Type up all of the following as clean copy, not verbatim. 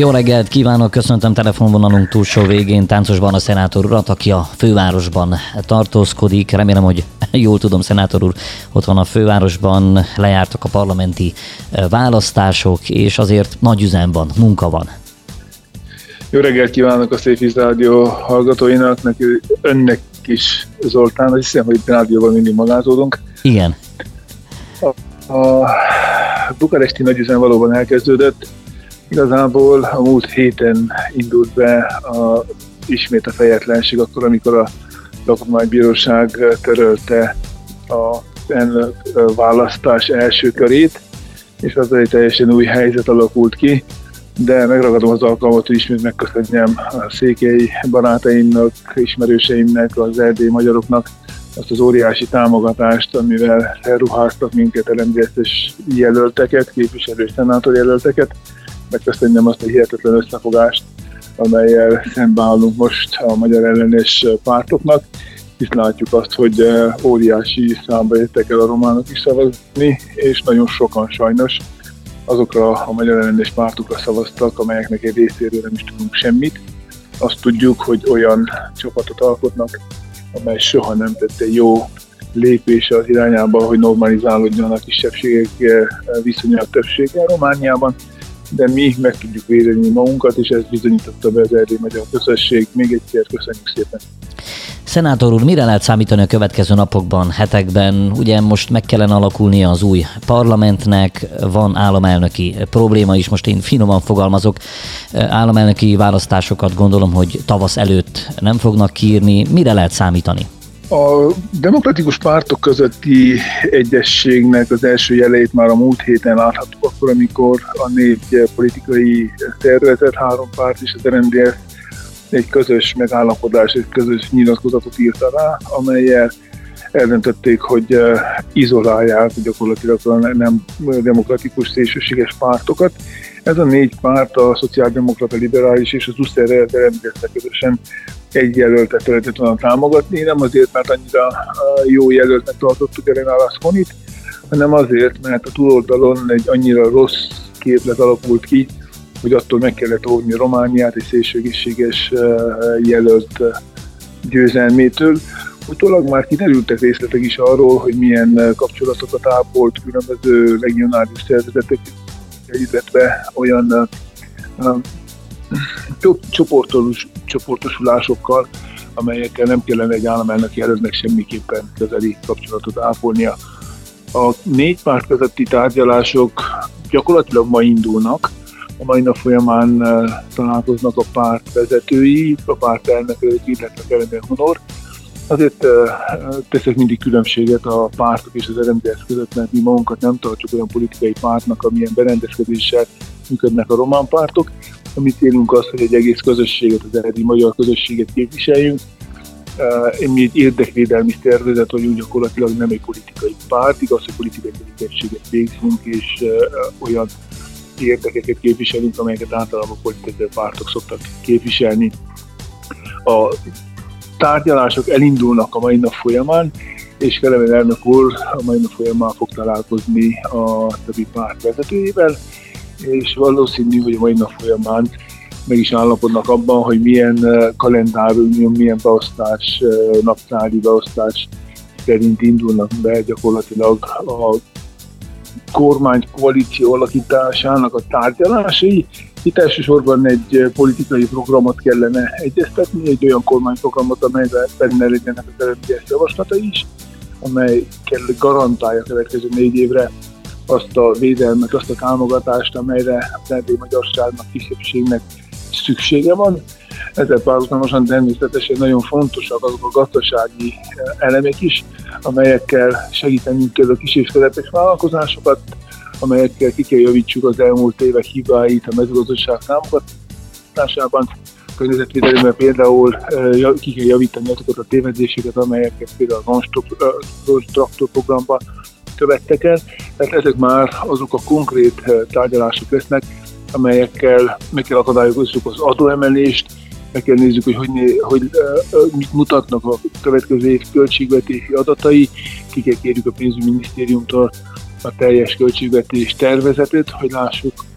Jó reggelt kívánok, köszöntöm telefonvonalunk túlsó végén Táncos Barna szenátor urat, aki a fővárosban tartózkodik. Remélem, hogy jól tudom, szenátor úr, ott van a fővárosban, lejártak a parlamenti választások, és azért nagy üzem van, munka van. Jó reggelt kívánok a Szép Rádió hallgatóinak, önnek is, Zoltán, hogy hiszem, hogy rádióban mindig magázódunk. Igen. A bukaresti nagyüzem valóban elkezdődött. Igazából a múlt héten indult be ismét a fejetlenség, akkor, amikor a Alkotmánybíróság törölte a választás első körét, és az egy teljesen új helyzet alakult ki, de megragadom az alkalmat, hogy ismét megköszönjem a székely barátaimnak, ismerőseimnek, az erdélyi magyaroknak azt az óriási támogatást, amivel elruháztak minket, LMDS-es jelölteket, képviselő és szenátor jelölteket. Megköszönjem azt a hihetetlen összefogást, amellyel szembeállunk most a magyar ellenes pártoknak, hisz látjuk azt, hogy óriási számba jöttek el a románok is szavazni, és nagyon sokan sajnos azokra a magyar ellenes pártokra szavaztak, amelyeknek egy részéről nem is tudunk semmit. Azt tudjuk, hogy olyan csapatot alkotnak, amely soha nem tette jó lépése az irányába, hogy normalizálódjon a kisebbségek viszonya a többséggel Romániában, de mi meg tudjuk védeni magunkat, és ez bizonyította be az erdélyi magyar közösség. Még egyszer köszönjük szépen! Szenátor úr, mire lehet számítani a következő napokban, hetekben? Ugye most meg kellene alakulnia az új parlamentnek, van államelnöki probléma is, most én finoman fogalmazok, államelnöki választásokat gondolom, hogy tavasz előtt nem fognak kiírni. Mire lehet számítani? A demokratikus pártok közötti egyességnek az első jeleit már a múlt héten láthattuk, akkor, amikor a 4 politikai szervezet, 3 párt és az RMDSZ egy közös megállapodás, egy közös nyilatkozatot írt alá, amellyel eldöntötték, hogy izolálják gyakorlatilag a nem demokratikus szélsőséges pártokat. Ez a 4 párt, a szociáldemokrata, liberális és az USZR RMDSZ közösen egy jelöltet lehetett volna támogatni, nem azért, mert annyira jó jelöltnek tartottuk Elena Laszkonit, hanem azért, mert a túloldalon egy annyira rossz képlet alakult ki, hogy attól meg kellett óvni Romániát egy szélsőséges jelölt győzelmétől. Utólag már kiderültek részletek is arról, hogy milyen kapcsolatokat ápolt különböző regionális szervezetek, illetve olyan csoportosulásokkal, amelyekkel nem kellene egy államelnök jelöltnek semmiképpen közeli kapcsolatot ápolnia. A 4 párt közötti tárgyalások gyakorlatilag ma indulnak. A mai nap folyamán találkoznak a párt vezetői, a párt elnökök, illetve Kelemér Honor. Azért teszek mindig különbséget a pártok és az RMDSZ között, mert mi magunkat nem tartjuk olyan politikai pártnak, amilyen berendezkedéssel működnek a román pártok. A mi célunk az, hogy egy egész közösséget, az eredeti magyar közösséget képviseljünk. Mi egy érdekvédelmi szervezet vagyunk, gyakorlatilag nem egy politikai párt, igaz, hogy politikai tevékenységet végzünk, és olyan érdekeket képviselünk, amelyeket általában politikai pártok szoktak képviselni. A tárgyalások elindulnak a mai nap folyamán, és Kelemér elnök úr a mai nap folyamán fog találkozni a többi párt vezetőjével, és valószínű, hogy a mai nap folyamán meg is állapodnak abban, hogy milyen kalendárium, milyen beosztás, naptári beosztás szerint indulnak be gyakorlatilag a kormánykoalíció alakításának a tárgyalásai. Itt elsősorban egy politikai programot kellene egyeztetni, egy olyan kormányprogramot, amelyben benne legyenek az RMDSZ javaslatai is, amely garantálja a következő 4 évre azt a védelmet, azt a támogatást, amelyre az erdélyi magyarságnak, kisebbségnek szüksége van. Ezzel párhuzamosan természetesen nagyon fontosak azok a gazdasági elemek is, amelyekkel segítenünk kell a kis és közepes vállalkozásokat, amelyekkel ki kell javítsuk az elmúlt évek hibáit a mezőgazdaság támogatásában. Környezetvédelemben például ki kell javítani azokat a tévedéseket, amelyeket például a traktor programban követtek el. Tehát ezek már azok a konkrét tárgyalások lesznek, amelyekkel meg kell akadályozzuk az adóemelést, meg kell nézzük, hogy mit mutatnak a következő év költségvetési adatai, ki kell kérjük a pénzügyminisztériumtól a teljes költségvetés tervezetet, hogy lássuk,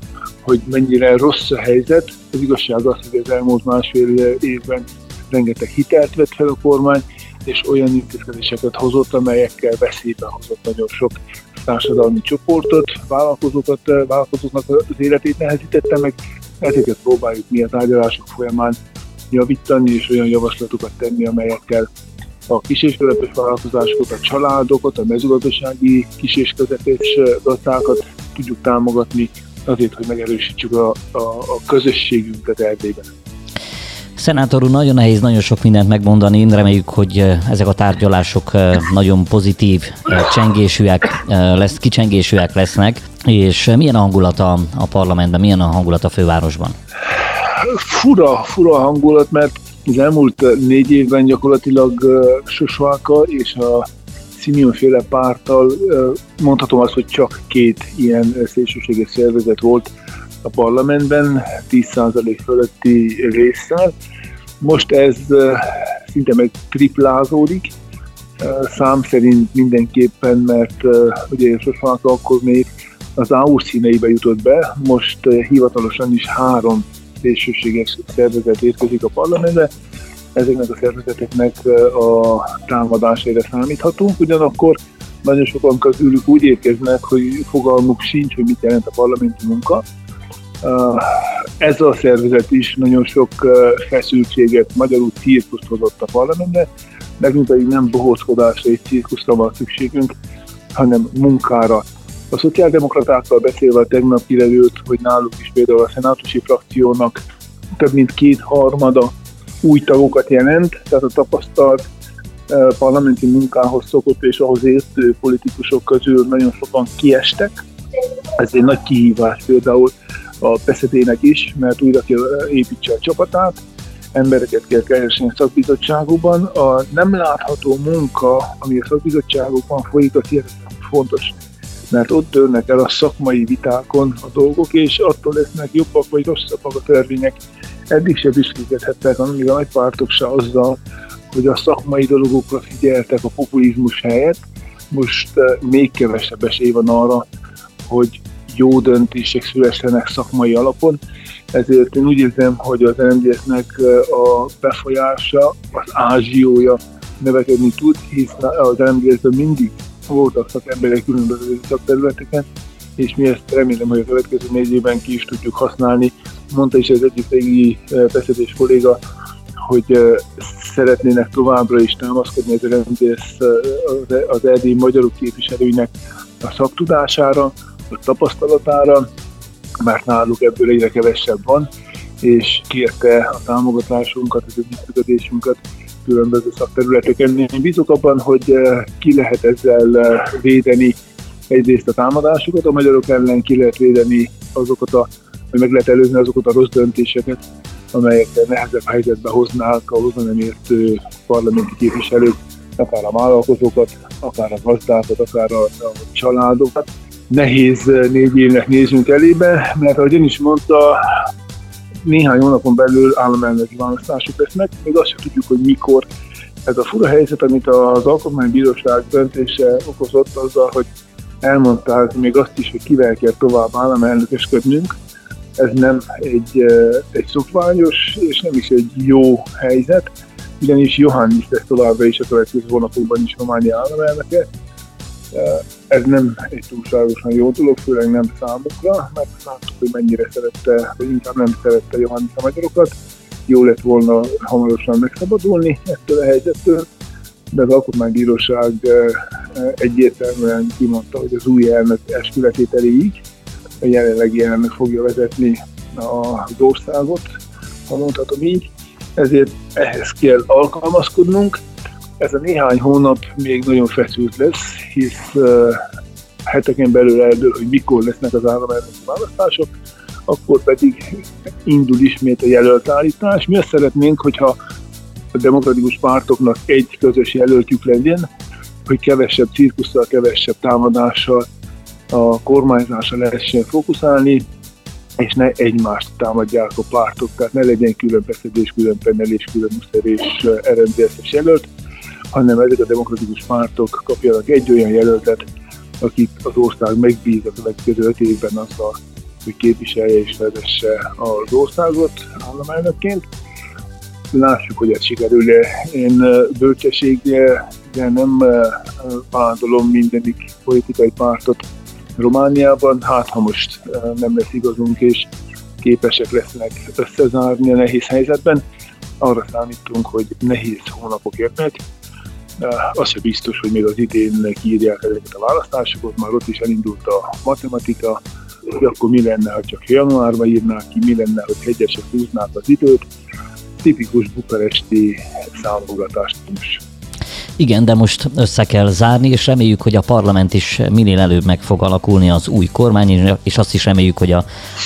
hogy mennyire rossz a helyzet. Az igazság az, hogy az elmúlt másfél évben rengeteg hitelt vett fel a kormány, és olyan intézkedéseket hozott, amelyekkel veszélybe hozott nagyon sok társadalmi csoportot, vállalkozóknak az életét nehezítette meg. Ezeket próbáljuk mi a tárgyalások folyamán javítani, és olyan javaslatokat tenni, amelyekkel a kis- és közepes vállalkozásokat, a családokat, a mezőgazdasági kis- és közepes gazdákat tudjuk támogatni azért, hogy megerősítsük a közösségünket Erdélyben. Szenátor úr, nagyon nehéz nagyon sok mindent megmondani, reméljük, hogy ezek a tárgyalások nagyon pozitív, kicsengésűek lesznek, és milyen a hangulat a parlamentben, milyen a hangulat a fővárosban? Fura hangulat, mert az elmúlt 4 évben gyakorlatilag Sosválka és a Simeon-féle párttal mondhatom azt, hogy csak 2 ilyen szélsőséges szervezet volt a parlamentben, 10% fölötti résszel. Most ez szinte meg triplázódik, szám szerint mindenképpen, mert ugye Sosválka akkor még az AUR színeibe jutott be, most hivatalosan is 3 szélsőséges szervezet érkezik a parlamentbe. Ezeknek a szervezeteknek a támadásaira számíthatunk, ugyanakkor nagyon sokan közülük úgy érkeznek, hogy fogalmuk sincs, hogy mit jelent a parlamenti munka. Ez a szervezet is nagyon sok feszültséget, magyarul cirkuszt hozott a parlamentbe, nekünk pedig nem bohóckodásra és cirkuszra van szükségünk, hanem munkára. A szociáldemokratákkal beszélve tegnap kiderült, hogy náluk is például a szenátusi frakciónak több mint 2/3 új tagokat jelent, tehát a tapasztalt parlamenti munkához szokott és ahhoz értő politikusok közül nagyon sokan kiestek. Ez egy nagy kihívás például a PSZD-nek is, mert újra kell építse a csapatát, embereket kell keresni a szakbizottságokban. A nem látható munka, ami a szakbizottságokban folyik, az hihetetlenül fontos, mert ott dőlnek el a szakmai vitákon a dolgok, és attól lesznek jobbak vagy rosszabbak a törvények. Eddig se büszkélkedhettek, amíg a nagypártok se azzal, hogy a szakmai dolgokra figyeltek a populizmus helyett. Most még kevesebb esély van arra, hogy jó döntések szülessenek szakmai alapon. Ezért én úgy érzem, hogy az RMDSZ-nek a befolyása, az ázsiója növekedni tud, hiszen az RMDSZ-ben mindig voltak szakemberek különböző szakterületeken, és mi ezt remélem, hogy a következő 4 évben ki is tudjuk használni. Mondta is az egyik régi beszédés kolléga, hogy szeretnének továbbra is támaszkodni az RMDSZ az erdélyi magyarok képviselőinek a szaktudására, a tapasztalatára, mert náluk ebből egyre kevesebb van, és kérte a támogatásunkat, az együttműködésünket különböző szakterületeken. Én bízok abban, hogy ki lehet ezzel védeni egyrészt a támadásokat, a magyarok ellen ki lehet védeni vagy meg lehet előzni azokat a rossz döntéseket, amelyekkel nehezebb helyzetbe hoznák a hozzá nem értő parlamenti képviselők, akár a vállalkozókat, akár a gazdákat, akár a családokat. Nehéz 4 évnek nézünk elébe, mert ahogy ön is mondta, néhány hónapon belül államelnöki választások lesznek, még azt sem tudjuk, hogy mikor. Ez a fura helyzet, amit az Alkotmánybíróság döntése okozott azzal, hogy elmondták még azt is, hogy kivel kell tovább államelnökösködnünk. Ez nem egy szokványos és nem is egy jó helyzet, ugyanis Johannis lesz továbbra is a következő hónapokban is Románia államelnöke. Ez nem egy túlságosan jó dolog, főleg nem számukra, mert láttuk, hogy mennyire szerette, vagy inkább nem szerette Johannis a magyarokat. Jó lett volna hamarosan megszabadulni ettől a helyzettől, de az Alkotmánybíróság egyértelműen kimondta, hogy az új elnök eskületételéig a jelenlegi elnök fogja vezetni az országot, ha mondhatom így, ezért ehhez kell alkalmazkodnunk. Ez a néhány hónap még nagyon feszült lesz, hisz heteken belül eldől, hogy mikor lesznek az államelnöki választások, akkor pedig indul ismét a jelöltállítás. Mi azt szeretnénk, hogyha a demokratikus pártoknak egy közös jelöltjük legyen, hogy kevesebb cirkusszal, kevesebb támadással a kormányzásra lehessen fókuszálni, és ne egymást támadják a pártok, tehát ne legyen külön beszedés, külön penelés, külön muszerés RMDSZ-es jelölt, hanem ezek a demokratikus pártok kapjanak egy olyan jelöltet, akit az ország megbíz a következő 5 évben azzal, hogy képviselje és vezesse az országot államelnökként. Lássuk, hogy ez sikerül-e. Én bölcsességgel nem vádolom mindenik politikai pártot Romániában, hát ha most nem lesz igazunk, és képesek lesznek összezárni a nehéz helyzetben. Arra számítunk, hogy nehéz hónapok jönnek. Az sem biztos, hogy még az idén kiírják ezeket a választásokat, már ott is elindult a matematika, hogy akkor mi lenne, ha csak januárban írnák ki, mi lenne, hogy egyesek húznák az időt. Tipikus bukaresti számogatás is. Igen, de most össze kell zárni, és reméljük, hogy a parlament is minél előbb meg fog alakulni az új kormány, és azt is reméljük, hogy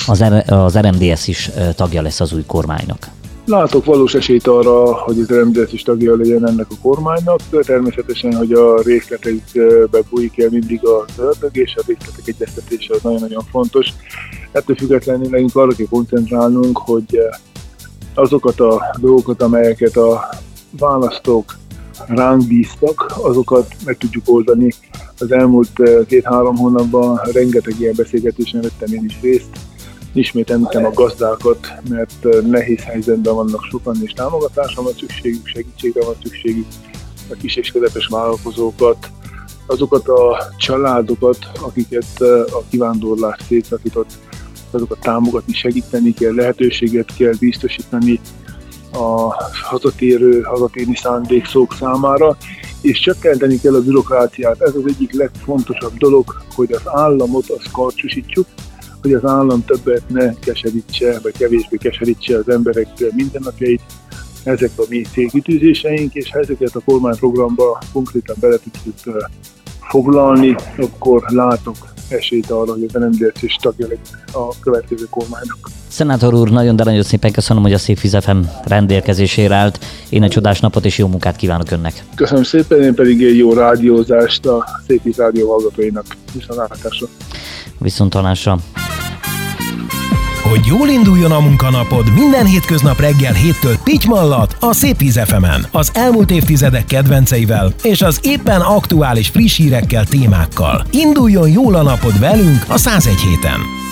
az RMDSZ is tagja lesz az új kormánynak. Látok valós esélyt arra, hogy az RMDSZ is tagja legyen ennek a kormánynak. Természetesen, hogy a részletekbe bújik el mindig az ördög, és a részletek egyeztetése az nagyon-nagyon fontos. Ettől függetlenül nekünk arra kell koncentrálnunk, hogy azokat a dolgokat, amelyeket a választók ránk bíztak, azokat meg tudjuk oldani. Az elmúlt 2-3 hónapban rengeteg ilyen beszélgetésen vettem én is részt. Ismét említem a gazdákat, mert nehéz helyzetben vannak sokan, és támogatásra van szükségük, segítségre van szükségük, a kis és közepes vállalkozókat, azokat a családokat, akiket a kivándorlás szétszakított, azokat támogatni, segíteni kell, lehetőséget kell biztosítani a hazatérni szándékszók számára, és csökkenteni kell a bürokráciát. Ez az egyik legfontosabb dolog, hogy az államot azt karcsúsítsuk, hogy az állam többet ne keserítse, vagy kevésbé keserítse az emberek mindennapjait. Ezek a mi célkitűzéseink, és ha ezeket a kormányprogramba konkrétan bele tudjuk foglalni, akkor látok esélyt arra, hogy az RMDSZ is tagja legyen a következő kormánynak. Szenátor úr, nagyon szépen köszönöm, hogy a Szép Víz FM rendelkezésére állt. Én egy csodás napot és jó munkát kívánok önnek. Köszönöm szépen, én pedig egy jó rádiózást a Szép Víz rádió hallgatóinak. Viszontlátásra. Viszontlátásra. Hogy jól induljon a munkanapod, minden hétköznap reggel 7-től Pitymallat a Szép Víz FM-en. Az elmúlt évtizedek kedvenceivel és az éppen aktuális friss hírekkel, témákkal. Induljon jól a napod velünk a 101 héten.